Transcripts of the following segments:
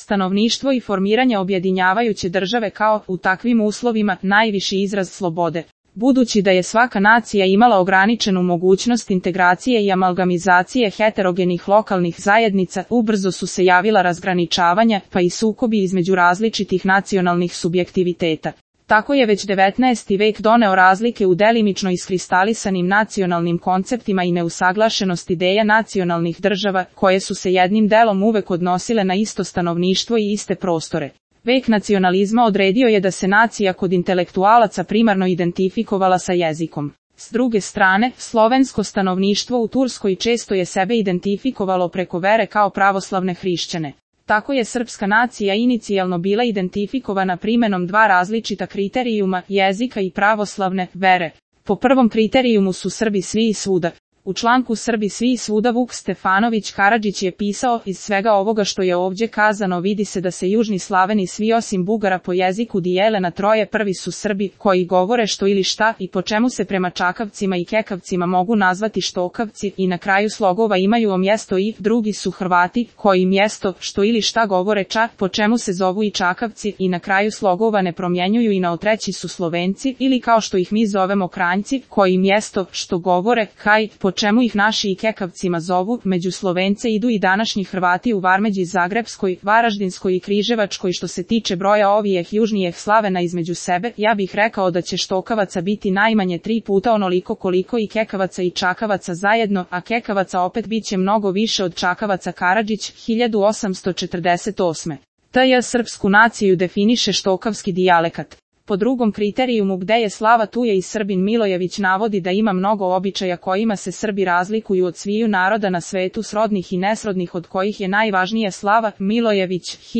stanovništvo i formiranje objedinjavajuće države kao, u takvim uslovima, najviši izraz slobode. Budući da je svaka nacija imala ograničenu mogućnost integracije i amalgamizacije heterogenih lokalnih zajednica, ubrzo su se javila razgraničavanja, pa i sukobi između različitih nacionalnih subjektiviteta. Tako je već 19. vek doneo razlike u delimično iskristalisanim nacionalnim konceptima i neusaglašenost ideja nacionalnih država, koje su se jednim delom uvek odnosile na isto stanovništvo i iste prostore. Vek nacionalizma odredio je da se nacija kod intelektualaca primarno identifikovala sa jezikom. S druge strane, slovensko stanovništvo u Turskoj često je sebe identifikovalo preko vere kao pravoslavne hrišćane. Tako je srpska nacija inicijalno bila identifikovana primenom dva različita kriterijuma, jezika i pravoslavne vere. Po prvom kriterijumu su Srbi svi i svuda. U članku Srbi svi i svuda Vuk Stefanović Karadžić je pisao, iz svega ovoga što je ovdje kazano vidi se da se južni Slaveni svi osim Bugara po jeziku dijele na troje. Prvi su Srbi, koji govore što ili šta i po čemu se prema Čakavcima i Kekavcima mogu nazvati Štokavci i na kraju slogova imaju mjesto i. Drugi su Hrvati, koji mjesto što ili šta govore ča, po čemu se zovu i Čakavci i na kraju slogova ne promjenjuju i na treći su Slovenci ili kao što ih mi zovemo Kranjci, koji mjesto što govore kaj, po čemu ih naši i Kekavcima zovu. Među Slovence idu i današnji Hrvati u Varmeđi, Zagrebskoj, Varaždinskoj i Križevačkoj. Što se tiče broja ovijeh južnijih Slavena između sebe, ja bih rekao da će Štokavaca biti najmanje 3 puta onoliko koliko i Kekavaca i Čakavaca zajedno, a Kekavaca opet bit će mnogo više od Čakavaca. Karadžić, 1848. T.J. Srpsku naciju definiše štokavski dijalekat. Po drugom kriterijumu gde je slava tu je i Srbin. Milojević navodi da ima mnogo običaja kojima se Srbi razlikuju od sviju naroda na svetu, srodnih i nesrodnih, od kojih je najvažnije slava. Milojević,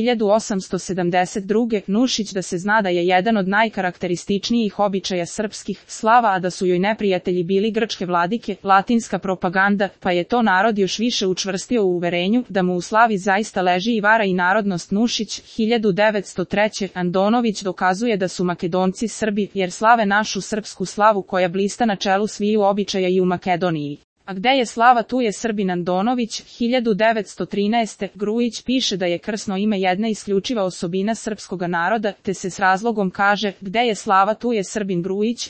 1872. Nušić da se zna da je jedan od najkarakterističnijih običaja srpskih slava, a da su joj neprijatelji bili grčke vladike, latinska propaganda, pa je to narod još više učvrstio u uverenju da mu u slavi zaista leži i vara i narodnost. Nušić, 1903. Andonović dokazuje da su Makedonci Srbi, jer slave našu srpsku slavu koja blista na čelu sviju običaja i u Makedoniji. A gde je slava tu je Srbin. Andonović, 1913. Grujić piše da je krsno ime jedna isključiva osobina srpskoga naroda, te se s razlogom kaže, gde je slava tu je Srbin. Grujić,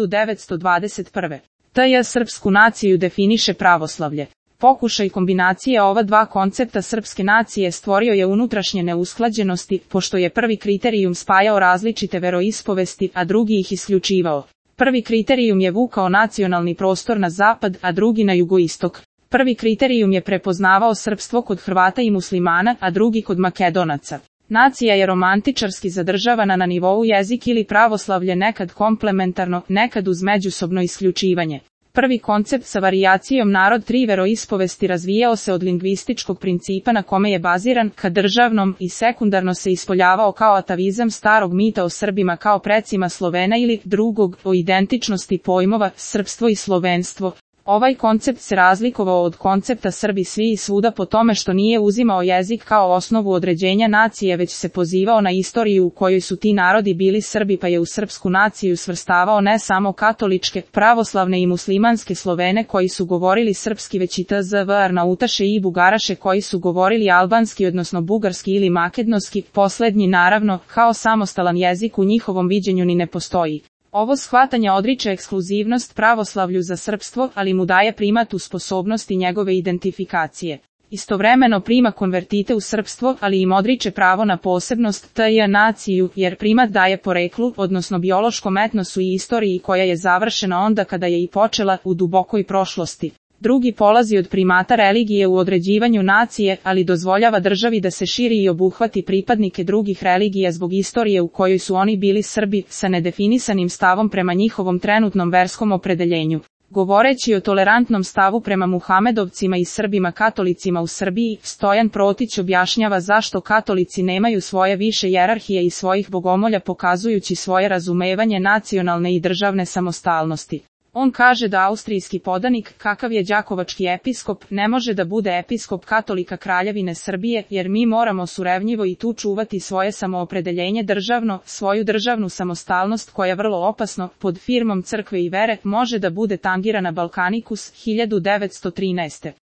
1921. T.J. Srpsku naciju definiše pravoslavlje. Pokušaj kombinacije ova dva koncepta srpske nacije stvorio je unutrašnje neusklađenosti, pošto je prvi kriterijum spajao različite veroispovesti, a drugi ih isključivao. Prvi kriterijum je vukao nacionalni prostor na zapad, a drugi na jugoistok. Prvi kriterijum je prepoznavao srpstvo kod Hrvata i muslimana, a drugi kod Makedonaca. Nacija je romantičarski zadržavana na nivou jezik ili pravoslavlje, nekad komplementarno, nekad uz međusobno isključivanje. Prvi koncept sa varijacijom narod tri veroispovesti razvijao se od lingvističkog principa na kome je baziran, ka državnom, i sekundarno se ispoljavao kao atavizam starog mita o Srbima kao precima Slovena ili drugog, o identičnosti pojmova, srpstvo i slovenstvo. Ovaj koncept se razlikovao od koncepta Srbi svi i svuda po tome što nije uzimao jezik kao osnovu određenja nacije, već se pozivao na istoriju u kojoj su ti narodi bili Srbi, pa je u srpsku naciju svrstavao ne samo katoličke, pravoslavne i muslimanske Slovene koji su govorili srpski, već i tzv. Arnautaše i Bugaraše koji su govorili albanski odnosno bugarski ili makedonski. Poslednji naravno, kao samostalan jezik u njihovom viđenju ni ne postoji. Ovo shvatanje odriče ekskluzivnost pravoslavlju za srpstvo, ali mu daje primat u sposobnosti njegove identifikacije. Istovremeno prima konvertite u srpstvo, ali im odriče pravo na posebnost t.j. naciju, jer primat daje poreklu, odnosno biološkom etnosu i istoriji koja je završena onda kada je i počela, u dubokoj prošlosti. Drugi polazi od primata religije u određivanju nacije, ali dozvoljava državi da se širi i obuhvati pripadnike drugih religija zbog istorije u kojoj su oni bili Srbi, sa nedefinisanim stavom prema njihovom trenutnom verskom opredeljenju. Govoreći o tolerantnom stavu prema Muhamedovcima i Srbima katolicima u Srbiji, Stojan Protić objašnjava zašto katolici nemaju svoje više hijerarhije i svojih bogomolja, pokazujući svoje razumevanje nacionalne i državne samostalnosti. On kaže da austrijski podanik, kakav je đakovački episkop, ne može da bude episkop katolika Kraljevine Srbije, jer mi moramo surevnjivo i tu čuvati svoje samoopredeljenje državno, svoju državnu samostalnost koja vrlo opasno, pod firmom crkve i vere, može da bude tangirana. Balkanikus, 1913.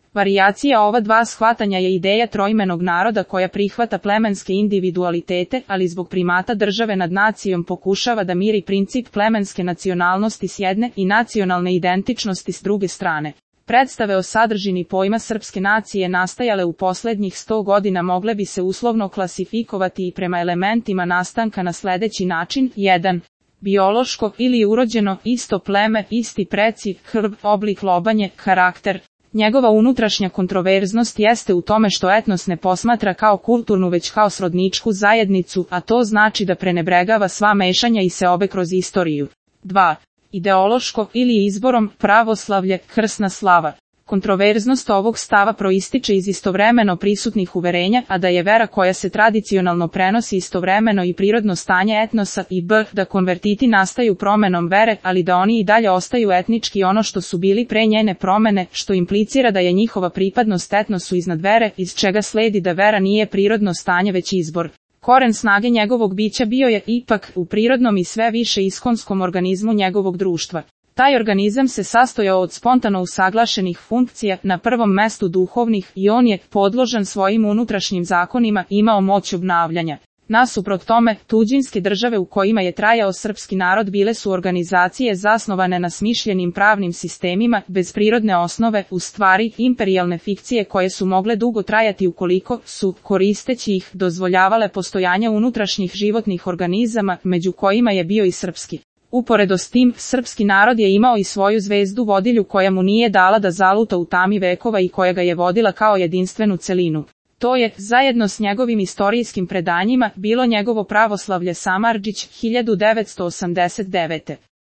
Varijacija ova dva shvatanja je ideja trojmenog naroda koja prihvata plemenske individualitete, ali zbog primata države nad nacijom pokušava da miri princip plemenske nacionalnosti s jedne i nacionalne identičnosti s druge strane. Predstave o sadržini pojma srpske nacije nastajale u poslednjih 100 godina mogle bi se uslovno klasifikovati i prema elementima nastanka na sledeći način. 1. Biološko ili urođeno, isto pleme, isti preci, hrb, oblik lobanje, karakter. Njegova unutrašnja kontroverznost jeste u tome što etnos ne posmatra kao kulturnu već kao srodničku zajednicu, a to znači da prenebregava sva mešanja i seobe kroz istoriju. 2. Ideološko ili izborom, pravoslavlje, krsna slava. Kontroverznost ovog stava proističe iz istovremeno prisutnih uverenja, a da je vera koja se tradicionalno prenosi istovremeno i prirodno stanje etnosa i b. da konvertiti nastaju promenom vere, ali da oni i dalje ostaju etnički ono što su bili pre njene promene, što implicira da je njihova pripadnost etnosu iznad vere, iz čega sledi da vera nije prirodno stanje već izbor. Koren snage njegovog bića bio je, ipak, u prirodnom i sve više ishonskom organizmu njegovog društva. Taj organizam se sastojao od spontano usaglašenih funkcija, na prvom mestu duhovnih, i on je, podložan svojim unutrašnjim zakonima, imao moć obnavljanja. Nasuprot tome, tuđinske države u kojima je trajao srpski narod bile su organizacije zasnovane na smišljenim pravnim sistemima, bez prirodne osnove, u stvari, imperijalne fikcije koje su mogle dugo trajati ukoliko su, koristeći ih, dozvoljavale postojanje unutrašnjih životnih organizama, među kojima je bio i srpski. Uporedo s tim, srpski narod je imao i svoju zvezdu vodilju koja mu nije dala da zaluta u tami vekova i koja ga je vodila kao jedinstvenu celinu. To je, zajedno s njegovim istorijskim predanjima, bilo njegovo pravoslavlje Samardžić 1989.